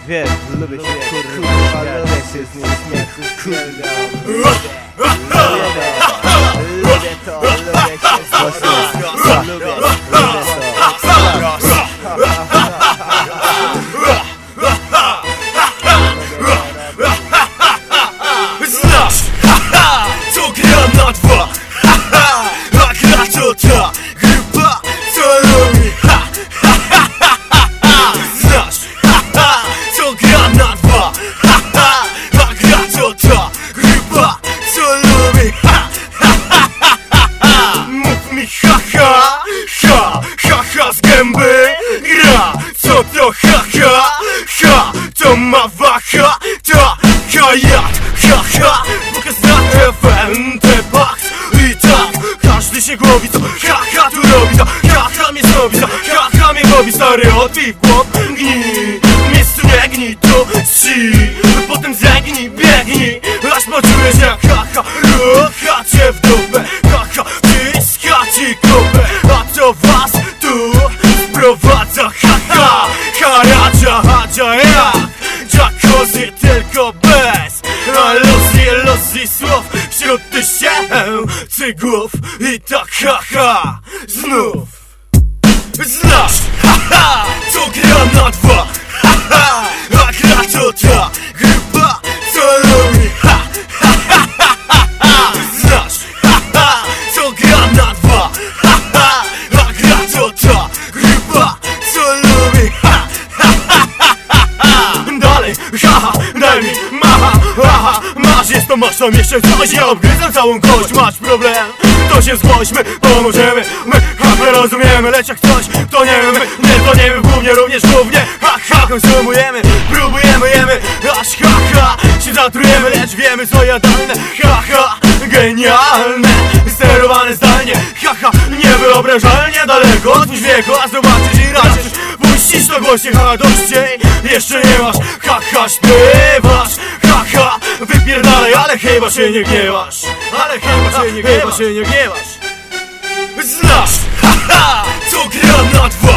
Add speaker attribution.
Speaker 1: wiesz, lubię się, kurwa, lubię się z nim śmiechu, kurwa. Lubię to, lubię się z nim, lubię
Speaker 2: Znasz, to gra na dwa, a gra to ta grupa, co lubi. Znasz, to gra na dwa, a gra to ta grupa, co lubi. Mów mi ha z gęby. Gra, co to ha, to ma waha, taka jak pokaz na FM, te box i tak każdy się głowi, co ha tu robi, to ha mnie zrobi, to ha mnie robi, stereotyp głow gnij, miejscu nie gnij, to si, potem zegnij, biegnij, aż poczujesz jak rucha cię w dupę, wciskacie kopę, a to was tu sprowadza hadzia jak jacuzzi, tylko bez aluzji słów wśród tysięcy głów i tak znów. Znasz, to gra na dwa, a gra to ta grupa, co lubi. Znasz, to gra na dwa, a gra to ta grupa, co lubi. Dalej, daj mi masz, jest to masz, to jeszcze coś, ja obgryzam całą kość, masz problem, to się zgłośmy, pomożemy, my rozumiemy, lecz jak ktoś, to nie wiem, my to nie wiem, głównie, również konsumujemy, próbujemy, jemy, aż się zatrujemy, lecz wiemy co jadalne, genialne, sterowane zdalnie, niewyobrażalnie daleko, otwórz wieko, a zobaczysz i raczysz, puścisz to głośnie, dość jej, jeszcze nie masz, śpiewasz, wypierdalaj, ale chyba się nie gniewasz, chyba się nie gniewasz. Znasz, to gra na dwa.